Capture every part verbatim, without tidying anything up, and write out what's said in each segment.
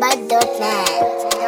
Bad dot net.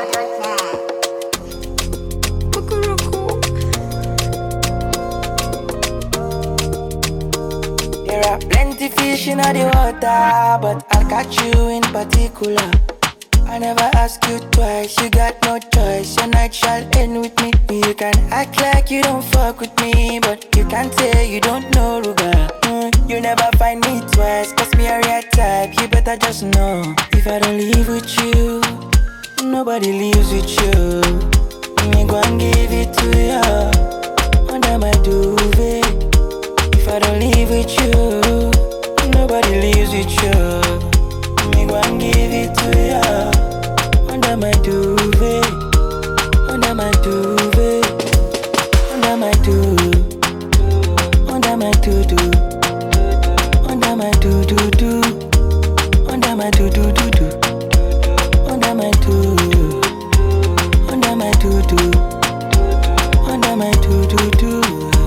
There are plenty fish in the water, but I'll catch you in particular. I never ask you twice, you got no choice. Your night shall end with me. You can act like you don't fuck with me, but you can't say you don't know Ruga. Mm, you never find me twice, cause me a real type. You better just know, if I don't leave with you, nobody leaves with you. Me go and give it to you under my duvet. If I don't leave with you, nobody leaves with you. Me go and give it to you under my duvet, under my duvet, under my duvet, under my duvet, under my duvet, under my duvet, under my duvet, under my duvet, under my duvet.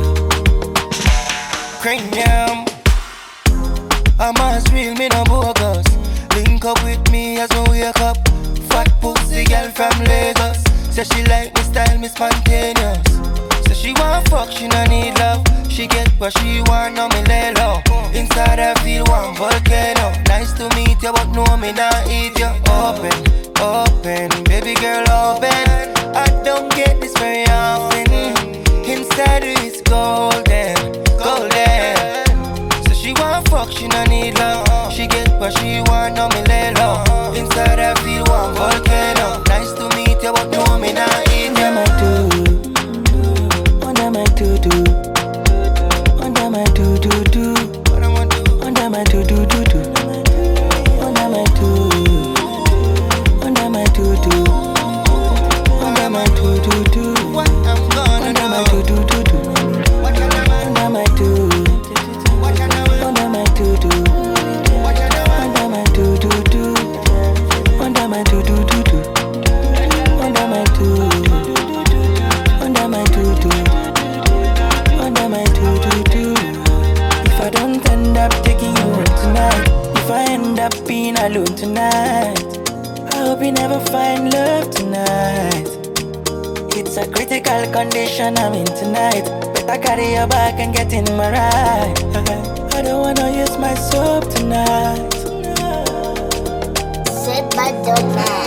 Cranium, I'm as real, me no bogus. Link up with me as we wake up. Fat pussy girl from Lagos. Say she like me style, me spontaneous. Say she want fuck, she no need love. She get what she want, now me lay low. Inside I feel one volcano. Nice to meet you, but no me not eat you. Open, open, baby girl open. I don't get this very often. Inside it's golden, golden. So she want fuck, she no need love. She get what she want, now me lay low. Inside I feel one volcano. Nice to meet you, but no me not eat you. Under my do, under my do do, under my do do do, under my do do do do, under my do, under my do do, under my do do do, under my do do do do, under my do, under my do do, under my do do do, under my do do do do, under my do, under my do do, under my do do do. If I don't end up taking you home tonight, if I end up being alone tonight, I hope you never find love tonight. It's a critical condition I'm in tonight. Better carry your back and get in my ride. I don't wanna use my soap tonight. Said bad dot net.